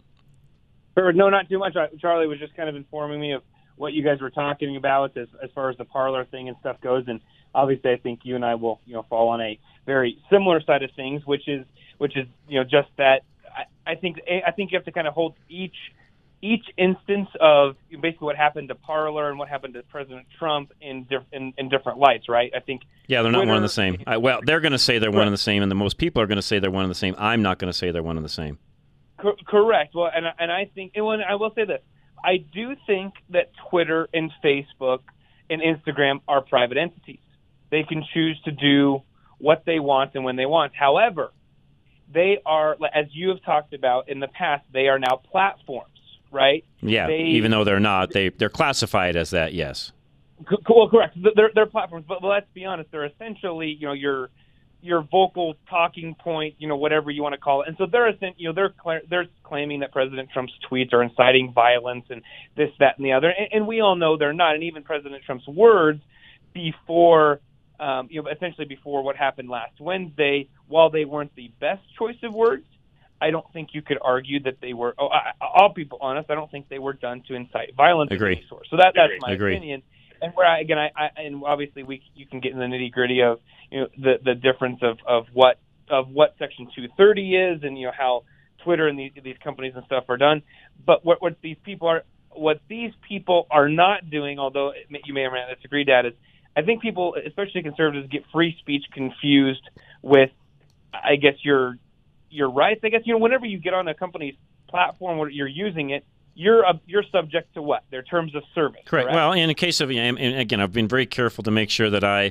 No, not too much. Charlie was just kind of informing me of what you guys were talking about as, as far as the parlor thing and stuff goes, and obviously I think you and I will, you know, fall on a very similar side of things, which is, which is, you know, just that I, I think I think you have to kind of hold each each instance of basically what happened to Parler and what happened to President Trump in diff, in, in different lights, right? I think yeah, they're not Twitter, one and the same. I, well, they're going to say they're correct. one and the same, and the most people are going to say they're one and the same. I'm not going to say they're one and the same. Co- correct. Well, and and I think, and when, I will say this, I do think that Twitter and Facebook and Instagram are private entities. They can choose to do what they want and when they want. However, they are, as you have talked about in the past, they are now platforms, right? Yeah, they, even though they're not, they, they're classified as that, yes. Well, correct. They're, they're platforms, but let's be honest, they're essentially, you know, your your vocal talking point, you know, whatever you want to call it. And so they're, you know, they're they're claiming that President Trump's tweets are inciting violence and this, that, and the other. And, and we all know they're not. And even President Trump's words before, um, you know, essentially before what happened last Wednesday, while they weren't the best choice of words, I don't think you could argue that they were. Oh, I, I'll be honest. I don't think they were done to incite violence. Agree. Of any sort. So that that's my Agree. opinion. And where I, again, I, I and obviously we you can get in the nitty gritty of you know the the difference of, of what of what Section two thirty is, and you know how Twitter and these these companies and stuff are done. But what what these people are what these people are not doing, although it may, you may or may not disagree, Dad, is I think people, especially conservatives, get free speech confused with, I guess your your rights. I guess you know whenever you get on a company's platform where you're using it, You're uh, you're subject to what? Their terms of service. Correct. Correct? Well, in the case of, and again, I've been very careful to make sure that I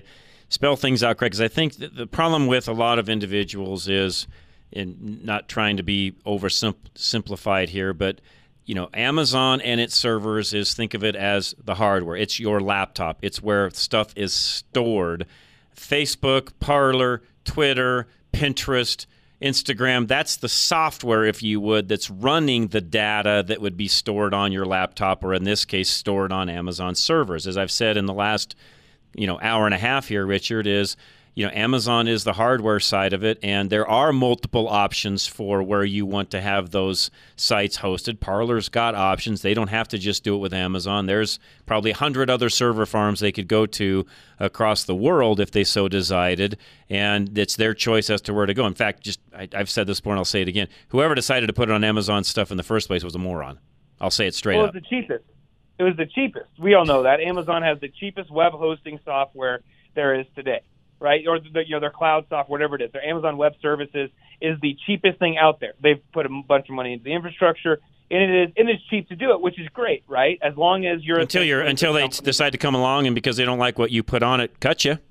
spell things out correct. Because I think that the problem with a lot of individuals is, and not trying to be oversimplified here, but you know, Amazon and its servers is, think of it as the hardware. It's your laptop. It's where stuff is stored. Facebook, Parler, Twitter, Pinterest, Instagram, that's the software, if you would, that's running the data that would be stored on your laptop, or in this case, stored on Amazon servers. As I've said in the last, you know, hour and a half here, Richard, is, you know, Amazon is the hardware side of it, and there are multiple options for where you want to have those sites hosted. Parler's got options. They don't have to just do it with Amazon. There's probably a hundred other server farms they could go to across the world if they so decided, and it's their choice as to where to go. In fact, just I, I've said this before, and I'll say it again. Whoever decided to put it on Amazon stuff in the first place was a moron. I'll say it straight well, up. It was the cheapest. It was the cheapest. We all know that. Amazon has the cheapest web hosting software there is today. Right, or the, you know, their cloud software, whatever it is, their Amazon Web Services is the cheapest thing out there. They've put a bunch of money into the infrastructure, and it is and it's cheap to do it, which is great, right? As long as you're until you're until they company. decide to come along, and because they don't like what you put on it, cut you.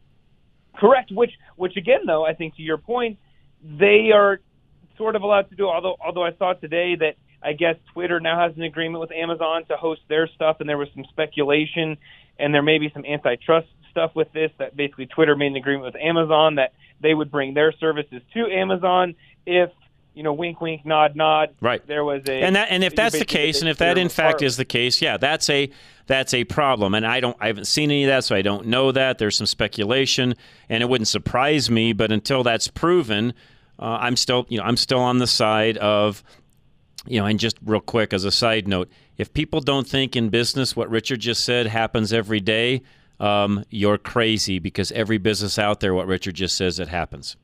Correct. Which which again, though, I think to your point, they are sort of allowed to do. Although although I saw today that I guess Twitter now has an agreement with Amazon to host their stuff, and there was some speculation, and there may be some antitrust stuff with this, that basically Twitter made an agreement with Amazon that they would bring their services to Amazon if, you know, wink, wink, nod, nod. Right. There was a and that and if that's the case, and if that in fact is the case, yeah, that's a that's a problem. And I don't, I haven't seen any of that, so I don't know that. There's some speculation, and it wouldn't surprise me. But until that's proven, uh, I'm still, you know, I'm still on the side of, you know, and just real quick as a side note, if people don't think in business what Richard just said happens every day, Um, you're crazy, because every business out there, what Richard just says, it happens.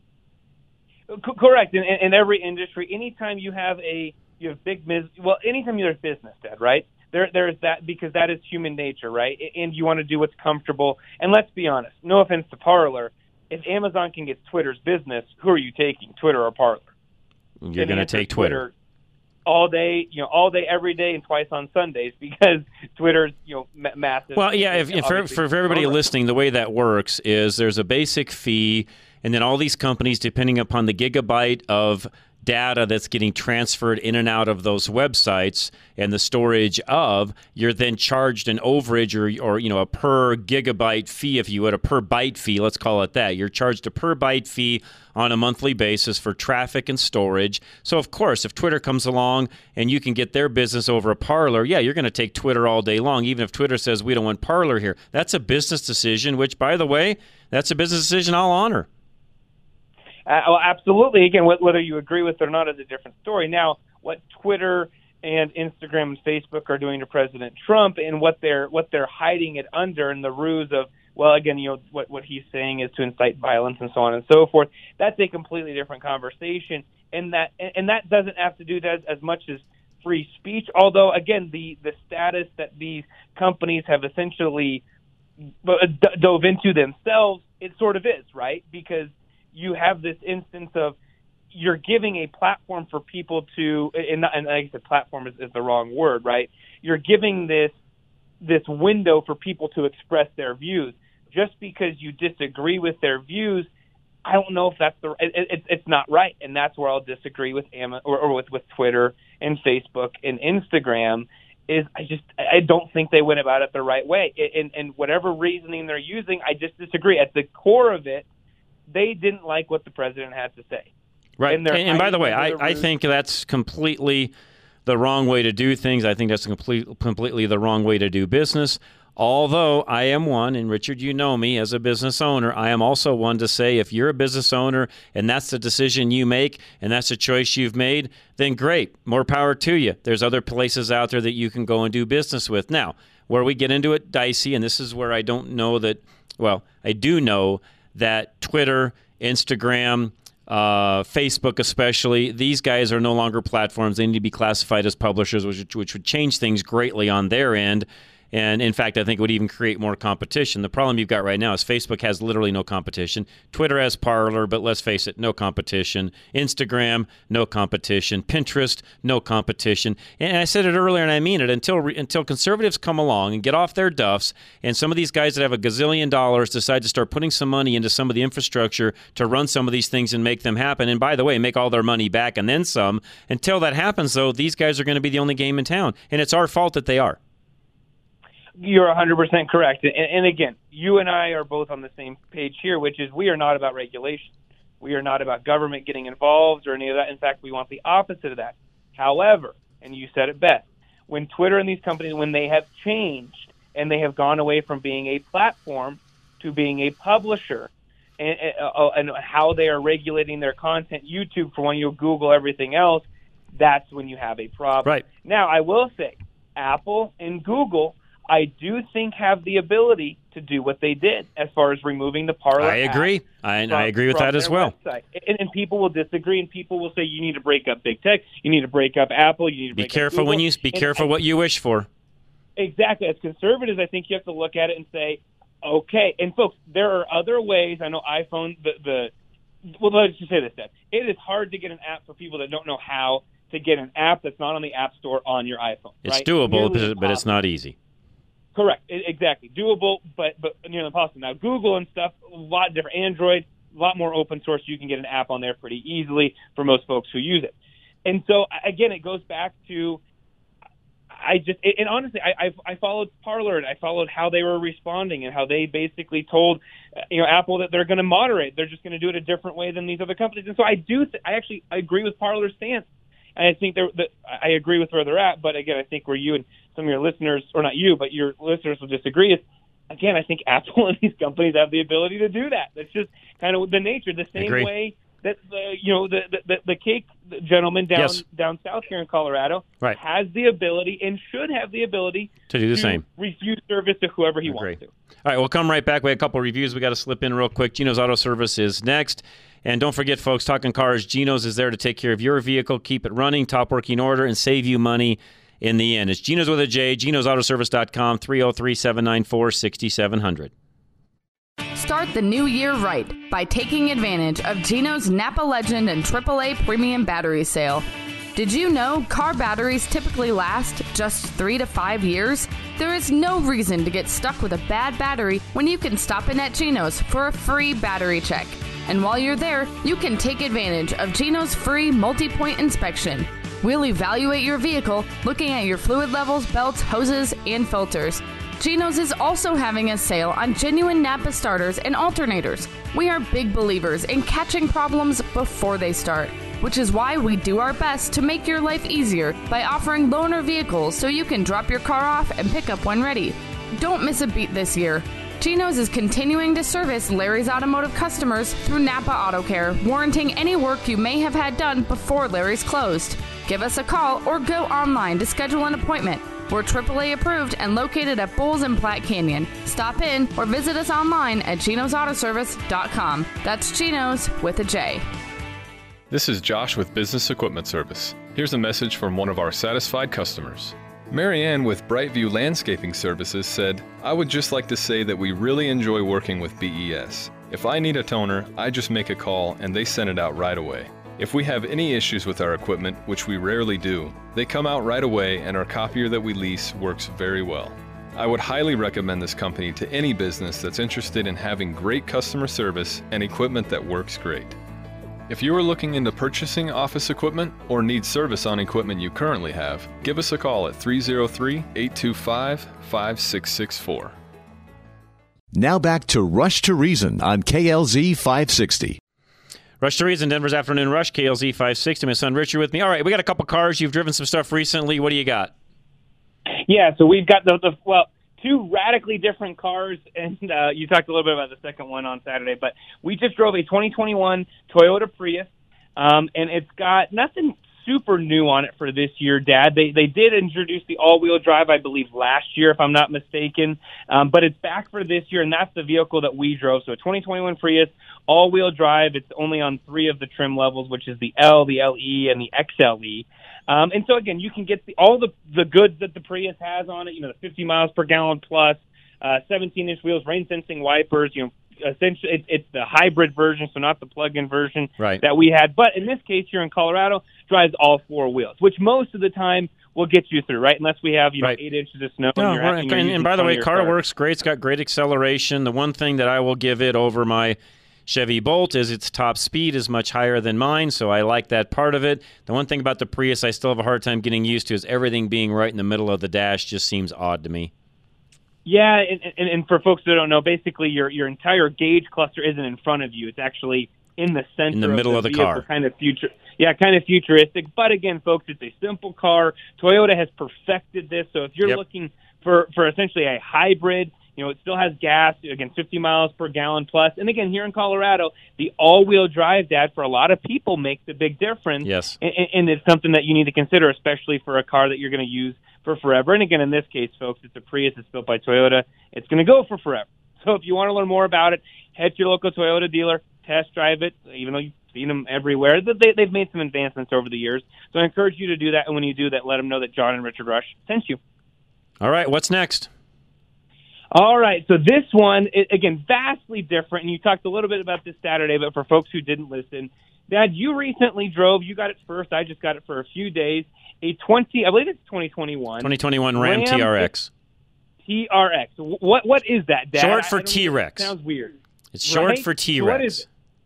C- correct. In, in every industry, anytime you have a you have big business, well, anytime you're a business, Dad, right? There, there's that, because that is human nature, right? And you want to do what's comfortable. And let's be honest. No offense to Parler, if Amazon can get Twitter's business, who are you taking, Twitter or Parler? You're going to take Twitter. Twitter all day, you know, all day, every day, and twice on Sundays, because Twitter's, you know, ma- massive. Well, yeah, if, if for, for everybody listening, the way that works is there's a basic fee, and then all these companies, depending upon the gigabyte of data that's getting transferred in and out of those websites and the storage of, you're then charged an overage or, or you know, a per gigabyte fee, if you would, a per byte fee, let's call it that. You're charged a per byte fee on a monthly basis for traffic and storage. So, of course, if Twitter comes along and you can get their business over a Parler, yeah, you're going to take Twitter all day long, even if Twitter says we don't want Parler here. That's a business decision, which, by the way, that's a business decision I'll honor. Uh, well, absolutely. Again, whether you agree with it or not is a different story. Now, what Twitter and Instagram and Facebook are doing to President Trump, and what they're what they're hiding it under, in the ruse of, well, again, you know, what what he's saying is to incite violence and so on and so forth. That's a completely different conversation, and that and that doesn't have to do that as much as free speech. Although, again, the the status that these companies have essentially dove into themselves, it sort of is, right? Because you have this instance of you're giving a platform for people to, and, and like I said, platform is, is the wrong word, right? You're giving this this window for people to express their views. Just because you disagree with their views, I don't know if that's the it, it, it's not right, and that's where I'll disagree with Am- or, or with with Twitter and Facebook and Instagram. Is I just I don't think they went about it the right way, and and whatever reasoning they're using, I just disagree. At the core of it, they didn't like what the president had to say. Right. And, and by the way, I, I think that's completely the wrong way to do things. I think that's complete, completely the wrong way to do business. Although I am one, and Richard, you know me as a business owner, I am also one to say if you're a business owner and that's the decision you make and that's a choice you've made, then great, more power to you. There's other places out there that you can go and do business with. Now, where we get into it dicey, and this is where I don't know that, well, I do know that Twitter, Instagram, uh, Facebook especially, these guys are no longer platforms. They need to be classified as publishers, which, which would change things greatly on their end. And in fact, I think it would even create more competition. The problem you've got right now is Facebook has literally no competition. Twitter has Parler, but let's face it, no competition. Instagram, no competition. Pinterest, no competition. And I said it earlier, and I mean it, until until conservatives come along and get off their duffs, and some of these guys that have a gazillion dollars decide to start putting some money into some of the infrastructure to run some of these things and make them happen. And by the way, make all their money back and then some. Until that happens, though, these guys are going to be the only game in town. And it's our fault that they are. You're one hundred percent correct. And, and again, you and I are both on the same page here, which is we are not about regulation. We are not about government getting involved or any of that. In fact, we want the opposite of that. However, and you said it best, when Twitter and these companies, when they have changed and they have gone away from being a platform to being a publisher, and, uh, and how they are regulating their content, YouTube for when you Google everything else, that's when you have a problem. Right. Now, I will say, Apple and Google, I do think, have the ability to do what they did as far as removing the Parler. I agree. I, from, I agree with that as well. And, and people will disagree, and people will say you need to break up big tech, you need to break up Apple, you need to be break careful up when Google. you be and, careful and, what you wish for. Exactly. As conservatives, I think you have to look at it and say, okay. And folks, there are other ways. I know iPhone, the the well, let's just say this, Deb. It is hard to get an app for people that don't know how to get an app that's not on the App Store on your iPhone. It's right? doable, Nearly but, but it's not easy. Correct. I- exactly. Doable, but but nearly impossible. Now, Google and stuff, a lot different. Android, a lot more open source. You can get an app on there pretty easily for most folks who use it. And so, again, it goes back to, I just, and honestly, I, I, I followed Parler and I followed how they were responding and how they basically told, you know, Apple that they're going to moderate. They're just going to do it a different way than these other companies. And so I do, th- I actually I agree with Parler's stance. And I think they're, that I agree with where they're at. But again, I think where you and some of your listeners, or not you, but your listeners will disagree is, again, I think Apple and these companies have the ability to do that. That's just kind of the nature, the same Agree. way that the, you know, the, the, the cake gentleman down Yes. down south here in Colorado Right. has the ability and should have the ability To do the same. refuse service to whoever he Agree. wants to. All right, we'll come right back. We had a couple of reviews we got to slip in real quick. Gino's Auto Service is next. And don't forget, folks, Talking Cars, Gino's is there to take care of your vehicle, keep it running, top working order, and save you money in the end. It's Gino's with a J, genos auto service dot com, three oh three, seven nine four, six seven zero zero. Start the new year right by taking advantage of Gino's Napa Legend and triple A Premium Battery Sale. Did you know car batteries typically last just three to five years? There is no reason to get stuck with a bad battery when you can stop in at Gino's for a free battery check. And while you're there, you can take advantage of Gino's free multi-point inspection. We'll evaluate your vehicle looking at your fluid levels, belts, hoses, and filters. Gino's is also having a sale on genuine Napa starters and alternators. We are big believers in catching problems before they start, which is why we do our best to make your life easier by offering loaner vehicles so you can drop your car off and pick up when ready. Don't miss a beat this year. Gino's is continuing to service Larry's Automotive customers through Napa Auto Care, warranting any work you may have had done before Larry's closed. Give us a call or go online to schedule an appointment. We're triple A approved and located at Bulls and Platte Canyon. Stop in or visit us online at genos auto service dot com. That's Gino's with a J. This is Josh with Business Equipment Service. Here's a message from one of our satisfied customers. Marianne with Brightview Landscaping Services said, I would just like to say that we really enjoy working with B E S. If I need a toner, I just make a call and they send it out right away. If we have any issues with our equipment, which we rarely do, they come out right away and our copier that we lease works very well. I would highly recommend this company to any business that's interested in having great customer service and equipment that works great. If you are looking into purchasing office equipment or need service on equipment you currently have, give us a call at three oh three, eight two five, five six six four. Now back to Rush to Reason on K L Z five sixty. Rush to Reason, Denver's Afternoon Rush, K L Z five sixty. My son Richard with me. All right, we got a couple cars. You've driven some stuff recently. What do you got? Yeah, so we've got the, the well, two radically different cars, and uh, you talked a little bit about the second one on Saturday, but we just drove a twenty twenty-one Toyota Prius, um, and it's got nothing super new on it for this year, Dad. They they did introduce the all-wheel drive, I believe, last year, if I'm not mistaken. Um, but it's back for this year, and that's the vehicle that we drove. So a twenty twenty-one Prius, all-wheel drive. It's only on three of the trim levels, which is the L, the L E, and the X L E. Um, and so, again, you can get the, all the, the goods that the Prius has on it, you know, the fifty miles per gallon plus, uh, seventeen-inch wheels, rain-sensing wipers, you know, essentially it, it's the hybrid version, so not the plug-in version right. that we had. But in this case here in Colorado, drives all four wheels, which most of the time will get you through, right? Unless we have, you know, right. eight inches of snow. No, and, you're, right. and, you're and, and by the way, car, car works great. It's got great acceleration. The one thing that I will give it over my Chevy Bolt is its top speed is much higher than mine, so I like that part of it. The one thing about the Prius I still have a hard time getting used to is everything being right in the middle of the dash just seems odd to me. Yeah, and, and, and for folks that don't know, basically your your entire gauge cluster isn't in front of you. It's actually in the center, in the middle of the, of the vehicle, car. Kind of future, yeah, kind of futuristic. But again, folks, it's a simple car. Toyota has perfected this. So if you're yep. looking for for essentially a hybrid, you know, it still has gas, again, fifty miles per gallon plus. And again, here in Colorado, the all-wheel drive, Dad, for a lot of people makes a big difference. Yes. And, and it's something that you need to consider, especially for a car that you're going to use for forever. And again, in this case, folks, it's a Prius. It's built by Toyota. It's going to go for forever. So if you want to learn more about it, head to your local Toyota dealer, test drive it, even though you've seen them everywhere. They, they've made some advancements over the years. So I encourage you to do that. And when you do that, let them know that John and Richard Rush sent you. All right, what's next? All right, so this one, again, vastly different, and you talked a little bit about this Saturday, but for folks who didn't listen, Dad, you recently drove, you got it first, I just got it for a few days, a twenty, I believe it's twenty twenty-one. twenty twenty-one Ram, Ram T R X. T R X. What What is that, Dad? Short for T-Rex. Sounds weird. It's short right? for T-Rex. So what is it?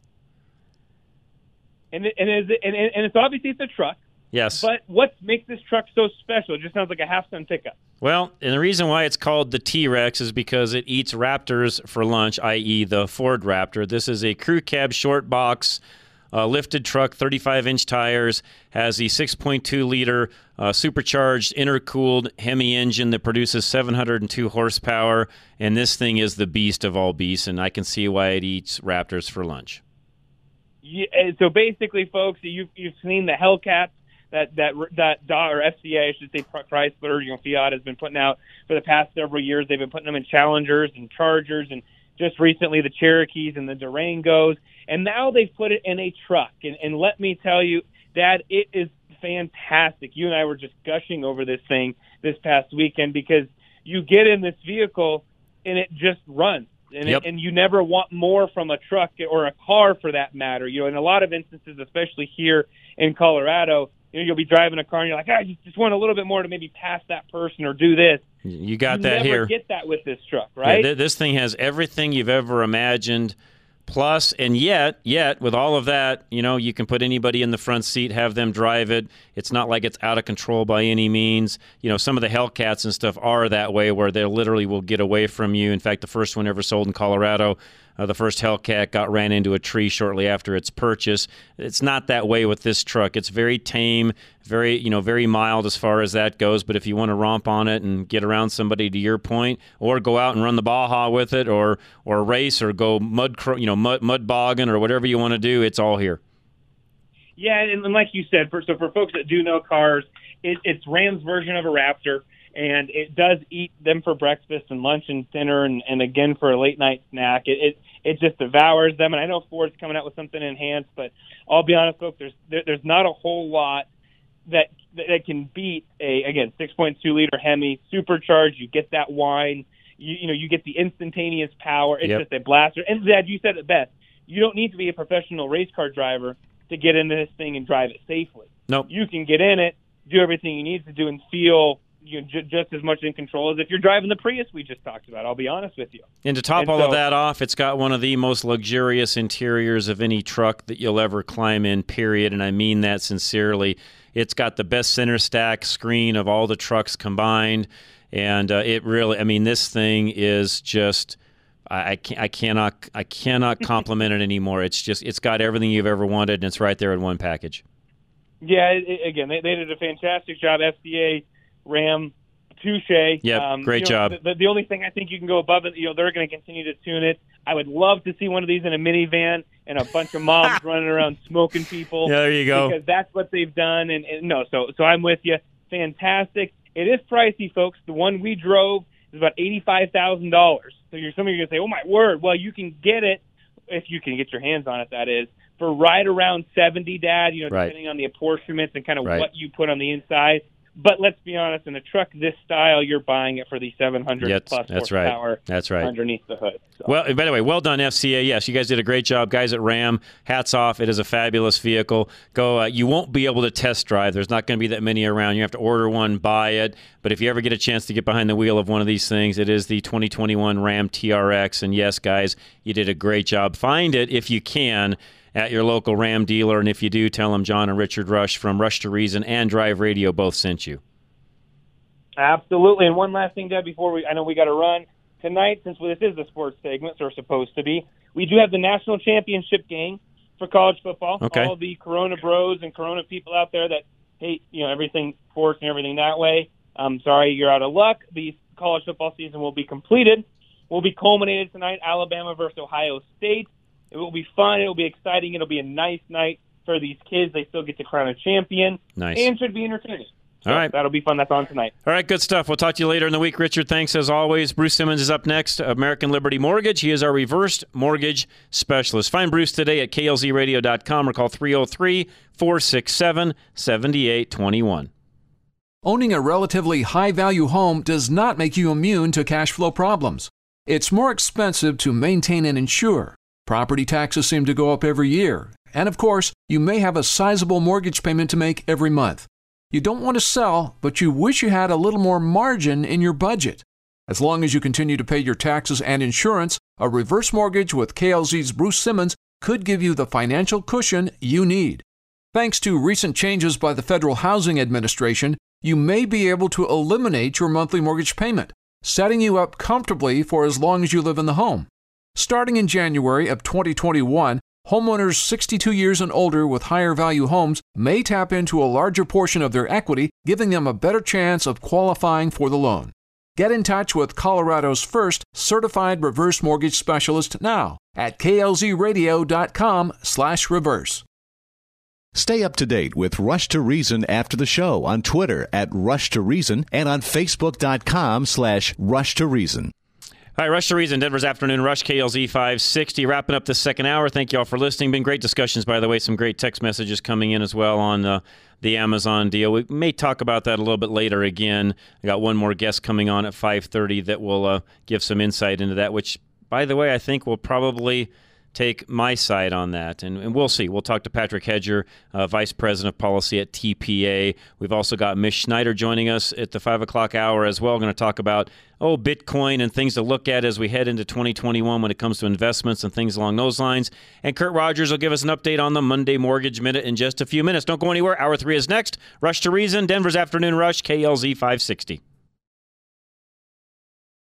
And, it, and, is it, and, and it's obviously it's a truck. Yes. But what makes this truck so special? It just sounds like a half-ton pickup. Well, and the reason why it's called the T-Rex is because it eats Raptors for lunch, that is the Ford Raptor. This is a crew cab short box uh, lifted truck, thirty-five inch tires, has the six point two liter uh, supercharged intercooled Hemi engine that produces seven hundred two horsepower, and this thing is the beast of all beasts, and I can see why it eats Raptors for lunch. Yeah, so basically, folks, you've, you've seen the Hellcat. That that that or F C A, I should say, Chrysler, you know, Fiat has been putting out for the past several years. They've been putting them in Challengers and Chargers, and just recently the Cherokees and the Durangos, and now they've put it in a truck. And, and let me tell you, Dad, it is fantastic. You and I were just gushing over this thing this past weekend because you get in this vehicle and it just runs. And, yep. it, and you never want more from a truck or a car for that matter. You know, in a lot of instances, especially here in Colorado, you know, you'll be driving a car and you're like, I just, just want a little bit more to maybe pass that person or do this. You got you that never here. Get that with this truck, right? Yeah, th- this thing has everything you've ever imagined. Plus, and yet, yet, with all of that, you know, you can put anybody in the front seat, have them drive it. It's not like it's out of control by any means. You know, some of the Hellcats and stuff are that way where they literally will get away from you. In fact, the first one ever sold in Colorado, uh, the first Hellcat got ran into a tree shortly after its purchase. It's not that way with this truck. It's very tame, very, you know, very mild as far as that goes. But if you want to romp on it and get around somebody, to your point, or go out and run the Baja with it, or or race, or go mud, you know, mud, mud bogging, or whatever you want to do, it's all here. Yeah, and, and like you said, for, so for folks that do know cars, it, it's Ram's version of a Raptor, and it does eat them for breakfast and lunch and dinner, and, and again for a late night snack. It, it it just devours them. And I know Ford's coming out with something enhanced, but I'll be honest, folks, there's there, there's not a whole lot that that can beat a again six point two liter Hemi supercharged. You get that whine, you you know you get the instantaneous power. It's yep. just a blaster. And Dad, you said it best. You don't need to be a professional race car driver to get into this thing and drive it safely. Nope. You can get in it, do everything you need to do, and feel you know, j- just as much in control as if you're driving the Prius we just talked about. I'll be honest with you. And to top and all so, of that off, it's got one of the most luxurious interiors of any truck that you'll ever climb in, period, and I mean that sincerely. It's got the best center stack screen of all the trucks combined, and uh, it really, I mean, this thing is just... I, I, can't, I cannot I cannot compliment it anymore. It's just it's got everything you've ever wanted, and it's right there in one package. Yeah, it, again, they, they did a fantastic job. F C A, Ram, touche. Yeah, um, great you know, job. The, the only thing I think you can go above it, you know, they're going to continue to tune it. I would love to see one of these in a minivan. and a bunch of moms running around smoking people. Yeah, there you go. Because that's what they've done. And, and no, so so I'm with you. Fantastic. It is pricey, folks. The one we drove is about eighty-five thousand dollars. So you're some of you are going to say, oh, my word. Well, you can get it, if you can get your hands on it, that is, for right around seventy, Dad, you know, right. depending on the apportionments and kind of right. what you put on the inside. But let's be honest, in a truck this style, you're buying it for the seven hundred yes, plus that's horsepower right. That's right. underneath the hood. So. Well, by the way, well done, F C A. Yes, you guys did a great job. Guys at Ram, hats off. It is a fabulous vehicle. Go. Uh, you won't be able to test drive. There's not going to be that many around. You have to order one, buy it. But if you ever get a chance to get behind the wheel of one of these things, it is the twenty twenty-one Ram T R X. And yes, guys, you did a great job. Find it if you can at your local Ram dealer. And if you do, tell them John and Richard Rush from Rush to Reason and Drive Radio both sent you. Absolutely. And one last thing, Deb, before we, I know we got to run. Tonight, since this is the sports segment, or supposed to be, we do have the national championship game for college football. Okay. All the Corona bros and Corona people out there that hate, you know, everything sports and everything that way, I'm sorry, you're out of luck. The college football season will be completed. Will be culminated tonight, Alabama versus Ohio State. It will be fun. It will be exciting. It'll be a nice night for these kids. They still get to crown a champion. Nice. And should be entertaining. So All right. That'll be fun. That's on tonight. All right, good stuff. We'll talk to you later in the week, Richard. Thanks as always. Bruce Simmons is up next, American Liberty Mortgage. He is our reversed mortgage specialist. Find Bruce today at K L Z radio dot com or call three oh three, four six seven, seven eight two one. Owning a relatively high-value home does not make you immune to cash flow problems. It's more expensive to maintain and insure. Property taxes seem to go up every year. And of course, you may have a sizable mortgage payment to make every month. You don't want to sell, but you wish you had a little more margin in your budget. As long as you continue to pay your taxes and insurance, a reverse mortgage with K L Z's Bruce Simmons could give you the financial cushion you need. Thanks to recent changes by the Federal Housing Administration, you may be able to eliminate your monthly mortgage payment, setting you up comfortably for as long as you live in the home. Starting in January of twenty twenty-one, homeowners sixty-two years and older with higher value homes may tap into a larger portion of their equity, giving them a better chance of qualifying for the loan. Get in touch with Colorado's first certified reverse mortgage specialist now at K L Z radio dot com slash reverse. Stay up to date with Rush to Reason after the show on Twitter at Rush to Reason and on Facebook dot com slash Rush to Reason. All right, Rush to Reason, Denver's Afternoon Rush, K L Z five sixty. Wrapping up the second hour. Thank you all for listening. Been great discussions, by the way. Some great text messages coming in as well on uh, the Amazon deal. We may talk about that a little bit later again. I got one more guest coming on at five thirty that will uh, give some insight into that, which, by the way, I think will probably take my side on that, and, and we'll see. We'll talk to Patrick Hedger, uh, Vice President of Policy at T P A. We've also got Mish Schneider joining us at the five o'clock hour as well. We're going to talk about, oh, Bitcoin and things to look at as we head into twenty twenty-one when it comes to investments and things along those lines. And Kurt Rogers will give us an update on the Monday Mortgage Minute in just a few minutes. Don't go anywhere. Hour three is next. Rush to Reason, Denver's Afternoon Rush, K L Z five sixty.